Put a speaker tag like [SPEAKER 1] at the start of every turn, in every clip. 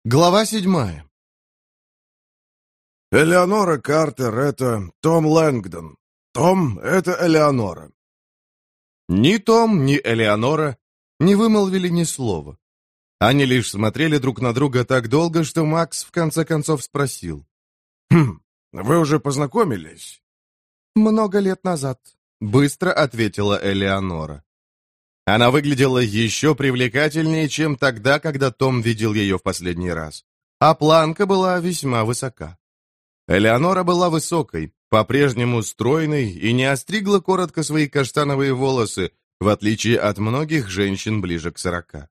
[SPEAKER 1] Глава 7.
[SPEAKER 2] Элеонора Картер — это Том Лэнгдон. Том — это Элеонора.
[SPEAKER 1] Ни Том, ни Элеонора не вымолвили ни слова. Они лишь смотрели друг на друга так долго, что Макс в конце концов спросил.
[SPEAKER 2] Вы уже познакомились?»
[SPEAKER 1] «Много лет назад», — быстро ответила Элеонора. Она выглядела еще привлекательнее, чем тогда, когда Том видел ее в последний раз. А планка была весьма высока. Элеонора была высокой, по-прежнему стройной и не остригла коротко свои каштановые волосы, в отличие от многих женщин ближе к 40.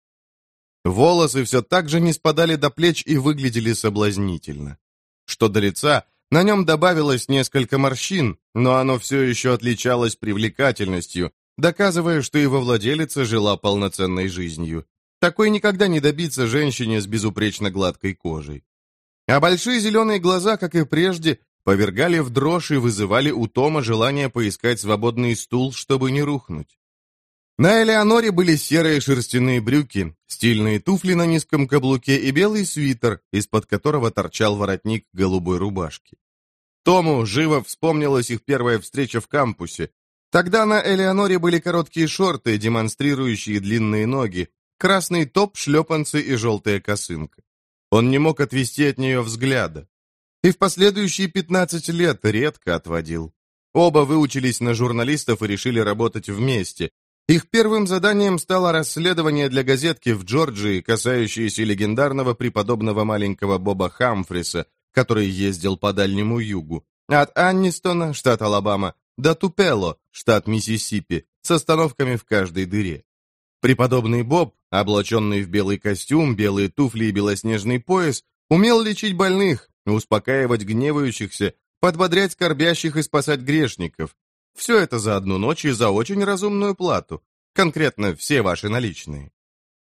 [SPEAKER 1] Волосы все так же не спадали до плеч и выглядели соблазнительно. Что до лица, на нем добавилось несколько морщин, но оно все еще отличалось привлекательностью, доказывая, что его владелица жила полноценной жизнью. Такой никогда не добиться женщине с безупречно гладкой кожей. А большие зеленые глаза, как и прежде, повергали в дрожь и вызывали у Тома желание поискать свободный стул, чтобы не рухнуть. На Элеоноре были серые шерстяные брюки, стильные туфли на низком каблуке и белый свитер, из-под которого торчал воротник голубой рубашки. Тому живо вспомнилась их первая встреча в кампусе. Тогда на Элеоноре были короткие шорты, демонстрирующие длинные ноги, красный топ, шлепанцы и желтая косынка. Он не мог отвести от нее взгляда. И в последующие 15 лет редко отводил. Оба выучились на журналистов и решили работать вместе. Их первым заданием стало расследование для газетки в Джорджии, касающееся легендарного преподобного маленького Боба Хамфриса, который ездил по Дальнему Югу, от Аннистона, штат Алабама, до Тупело, штат Миссисипи, с остановками в каждой дыре. Преподобный Боб, облаченный в белый костюм, белые туфли и белоснежный пояс, умел лечить больных, успокаивать гневающихся, подбодрять скорбящих и спасать грешников. Все это за одну ночь и за очень разумную плату. Конкретно все ваши наличные.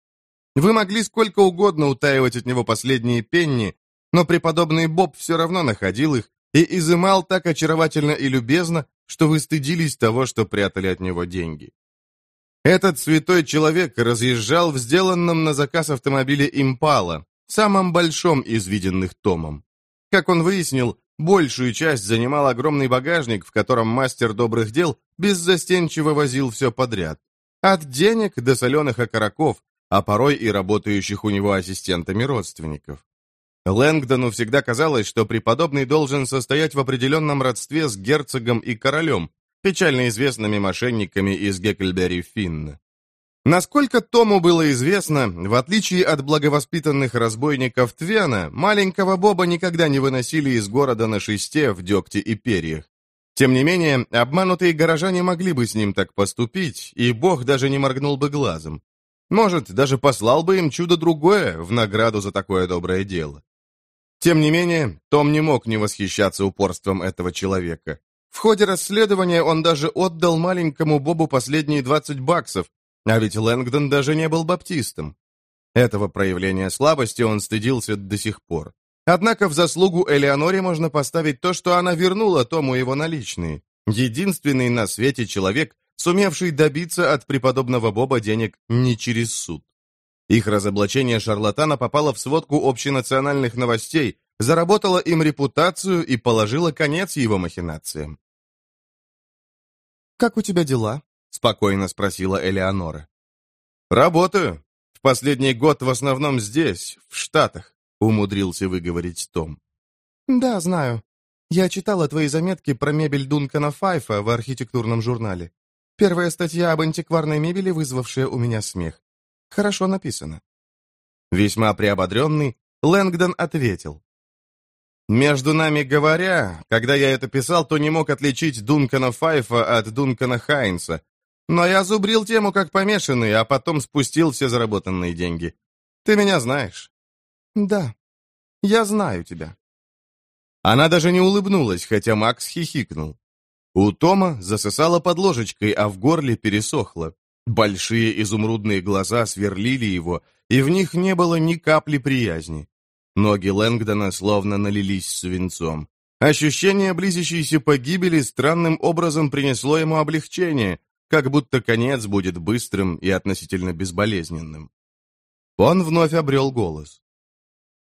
[SPEAKER 1] Вы могли сколько угодно утаивать от него последние пенни, но преподобный Боб все равно находил их и изымал так очаровательно и любезно, что вы стыдились того, что прятали от него деньги. Этот святой человек разъезжал в сделанном на заказ автомобиле «Импала», самом большом из виденных Томом. Как он выяснил, большую часть занимал огромный багажник, в котором мастер добрых дел беззастенчиво возил все подряд. От денег до соленых окороков, а порой и работающих у него ассистентами родственников. Лэнгдону всегда казалось, что преподобный должен состоять в определенном родстве с герцогом и королем, печально известными мошенниками из Гекльберри-Финн. Насколько Тому было известно, в отличие от благовоспитанных разбойников Твена, маленького Боба никогда не выносили из города на шесте в дегте и перьях. Тем не менее, обманутые горожане могли бы с ним так поступить, и Бог даже не моргнул бы глазом. Может, даже послал бы им чудо другое в награду за такое доброе дело. Тем не менее, Том не мог не восхищаться упорством этого человека. В ходе расследования он даже отдал маленькому Бобу последние $20, а ведь Лэнгдон даже не был баптистом. Этого проявления слабости он стыдился до сих пор. Однако в заслугу Элеоноре можно поставить то, что она вернула Тому его наличные. Единственный на свете человек, сумевший добиться от преподобного Боба денег не через суд. Их разоблачение шарлатана попало в сводку общенациональных новостей, заработало им репутацию и положило конец его махинациям. «Как у тебя дела?» — спокойно спросила Элеонора. «Работаю. В последний год в основном здесь, в Штатах», — умудрился выговорить Том. «Да, знаю. Я читала твои заметки про мебель Дункана Файфа в архитектурном журнале. Первая статья об антикварной мебели, вызвавшая у меня смех. Хорошо написано». Весьма приободренный, Лэнгдон ответил. «Между нами говоря, когда я это писал, то не мог отличить Дункана Файфа от Дункана Хайнса. Но я зубрил тему как помешанный, а потом спустил все заработанные деньги. Ты меня знаешь». «Да, я знаю тебя». Она даже не улыбнулась, хотя Макс хихикнул. У Тома засосало под ложечкой, а в горле пересохло. Большие изумрудные глаза сверлили его, и в них не было ни капли приязни. Ноги Лэнгдона словно налились свинцом. Ощущение близящейся погибели странным образом принесло ему облегчение, как будто конец будет быстрым и относительно безболезненным. Он вновь обрел голос.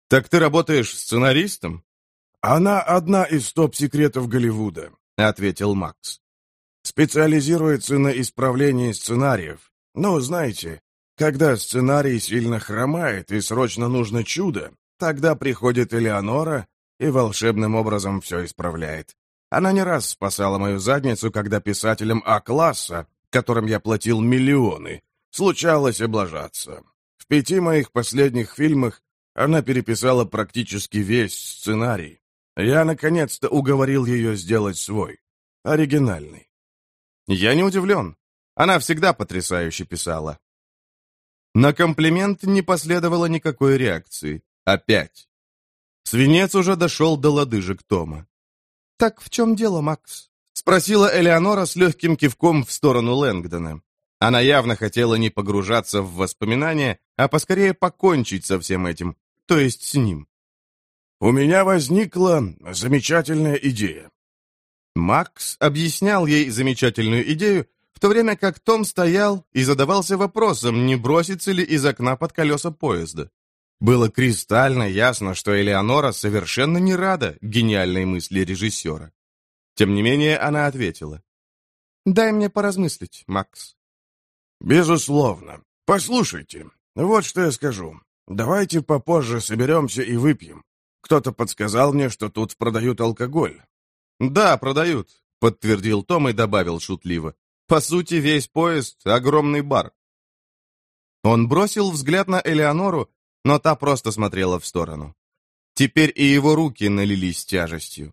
[SPEAKER 1] Так ты работаешь сценаристом?
[SPEAKER 2] «Она одна из топ-секретов Голливуда», — ответил Макс. «Специализируется на исправлении сценариев. Ну, знаете, когда сценарий сильно хромает и срочно нужно чудо, тогда приходит Элеонора и волшебным образом все исправляет. Она не раз спасала мою задницу, когда писателям А-класса, которым я платил миллионы, случалось облажаться. В 5 моих последних фильмах она переписала практически весь сценарий. Я, наконец-то, уговорил ее сделать свой. Оригинальный».
[SPEAKER 1] Я не удивлен. Она всегда потрясающе писала. На комплимент не последовало никакой реакции. Опять. Свинец уже дошел до лодыжек Тома. «Так в чем дело, Макс?» — спросила Элеонора с легким кивком в сторону Лэнгдона. Она явно хотела не погружаться в воспоминания, а поскорее покончить со всем этим, то есть с ним.
[SPEAKER 2] «У меня возникла замечательная идея».
[SPEAKER 1] Макс объяснял ей замечательную идею, в то время как Том стоял и задавался вопросом, не бросится ли из окна под колеса поезда. Было кристально ясно, что Элеонора совершенно не рада гениальной мысли режиссера. Тем не менее, она ответила. «Дай мне поразмыслить, Макс».
[SPEAKER 2] «Безусловно. Послушайте, вот что я скажу. Давайте попозже соберемся и выпьем. Кто-то подсказал мне, что тут продают алкоголь».
[SPEAKER 1] «Да, продают», — подтвердил Том и добавил шутливо. «По сути, весь поезд — огромный бар». Он бросил взгляд на Элеонору, но та просто смотрела в сторону. Теперь и его руки налились тяжестью.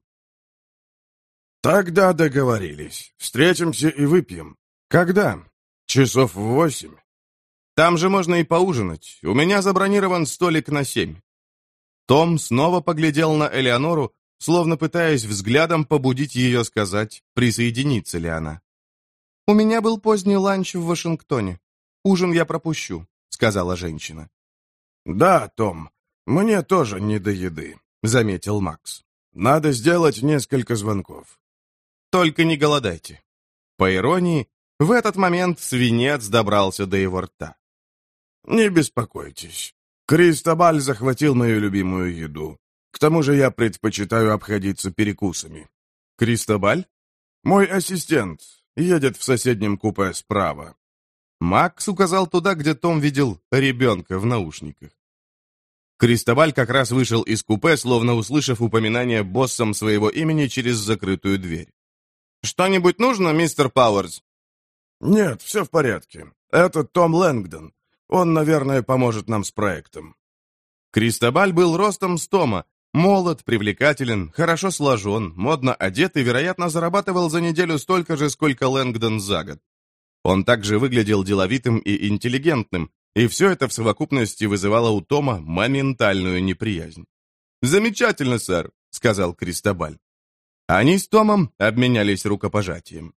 [SPEAKER 2] «Тогда договорились. Встретимся и выпьем. Когда? Часов в 8.
[SPEAKER 1] Там же можно и поужинать. У меня забронирован столик на 7». Том снова поглядел на Элеонору, словно пытаясь взглядом побудить ее сказать, присоединится ли она. «У меня был поздний ланч в Вашингтоне. Ужин я пропущу», — сказала женщина.
[SPEAKER 2] «Да, Том, мне тоже не до еды», — заметил Макс. «Надо сделать несколько звонков».
[SPEAKER 1] «Только не голодайте». По иронии, в этот момент свинец добрался до его рта.
[SPEAKER 2] «Не беспокойтесь. Кристобаль захватил мою любимую еду. К тому же я предпочитаю обходиться перекусами».
[SPEAKER 1] «Кристобаль?»
[SPEAKER 2] «Мой ассистент едет в соседнем купе справа».
[SPEAKER 1] Макс указал туда, где Том видел ребенка в наушниках. Кристобаль как раз вышел из купе, словно услышав упоминание боссом своего имени через закрытую дверь. «Что-нибудь нужно, мистер Пауэрс?»
[SPEAKER 2] «Нет, все в порядке. Это Том Лэнгдон. Он, наверное, поможет нам с проектом».
[SPEAKER 1] Кристобаль был ростом с Тома, молод, привлекателен, хорошо сложен, модно одет и, вероятно, зарабатывал за неделю столько же, сколько Лэнгдон за год. Он также выглядел деловитым и интеллигентным, и все это в совокупности вызывало у Тома моментальную неприязнь. «Замечательно, сэр», — сказал Кристобаль. Они с Томом обменялись рукопожатием.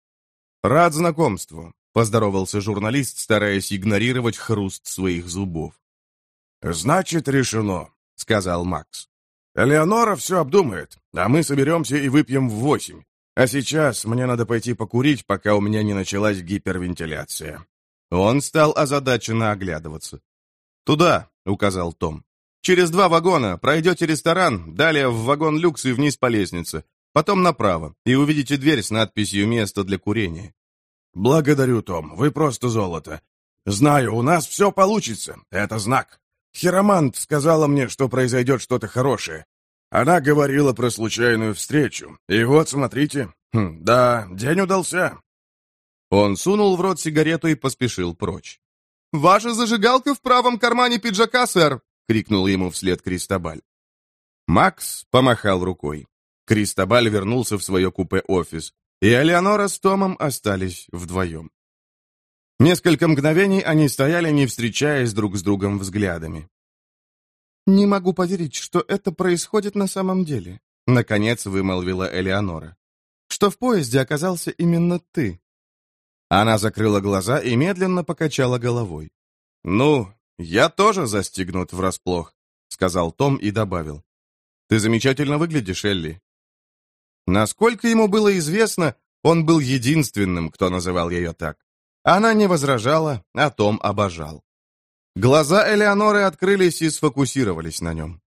[SPEAKER 1] «Рад знакомству», — поздоровался журналист, стараясь игнорировать хруст своих зубов.
[SPEAKER 2] «Значит, решено», — сказал Макс. «Элеонора все обдумает, а мы соберемся и выпьем в 8. А сейчас мне надо пойти покурить, пока у меня не началась гипервентиляция».
[SPEAKER 1] Он стал озадаченно оглядываться. «Туда», — указал Том. «Через 2 вагона пройдете ресторан, далее в вагон люкс и вниз по лестнице, потом направо, и увидите дверь с надписью «Место для курения».
[SPEAKER 2] «Благодарю, Том, вы просто золото. Знаю, у нас все получится, это знак. Хиромант сказала мне, что произойдет что-то хорошее. Она говорила про случайную встречу. И вот, смотрите. Да, день удался».
[SPEAKER 1] Он сунул в рот сигарету и поспешил прочь. «Ваша зажигалка в правом кармане пиджака, сэр!» — крикнул ему вслед Кристобаль. Макс помахал рукой. Кристобаль вернулся в свое купе-офис, и Элеонора с Томом остались вдвоем. Несколько мгновений они стояли, не встречаясь друг с другом взглядами. «Не могу поверить, что это происходит на самом деле», — наконец вымолвила Элеонора. «Что в поезде оказался именно ты». Она закрыла глаза и медленно покачала головой. «Ну, я тоже застигнут врасплох», — сказал Том и добавил. «Ты замечательно выглядишь, Элли». Насколько ему было известно, он был единственным, кто называл ее так. Она не возражала, а Том обожал. Глаза Элеоноры открылись и сфокусировались на нем.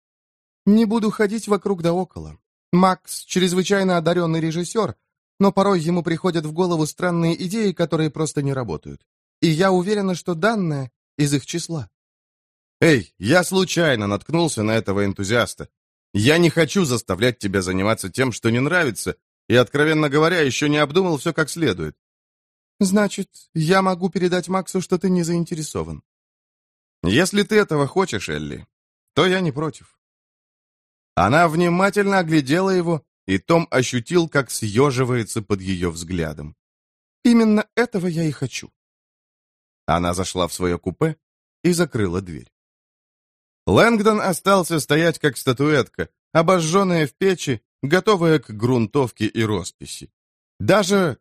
[SPEAKER 1] Не буду ходить вокруг да около. Макс — чрезвычайно одаренный режиссер, но порой ему приходят в голову странные идеи, которые просто не работают. И я уверена, что данное из их числа. Эй, я случайно наткнулся на этого энтузиаста. Я не хочу заставлять тебя заниматься тем, что не нравится, и, откровенно говоря, еще не обдумал все как следует. Значит, я могу передать Максу, что ты не заинтересован. Если ты этого хочешь, Элли, то я не против. Она внимательно оглядела его, и Том ощутил, как съеживается под ее взглядом. Именно этого я и хочу. Она зашла в свое купе и закрыла дверь. Лэнгдон остался стоять как статуэтка, обожженная в печи, готовая к грунтовке и росписи. Даже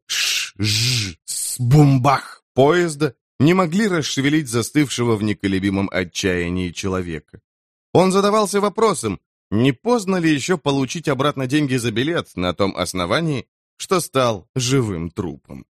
[SPEAKER 1] бумбах поезда не могли расшевелить застывшего в неколебимом отчаянии человека. Он задавался вопросом, не поздно ли еще получить обратно деньги за билет на том основании, что стал живым трупом.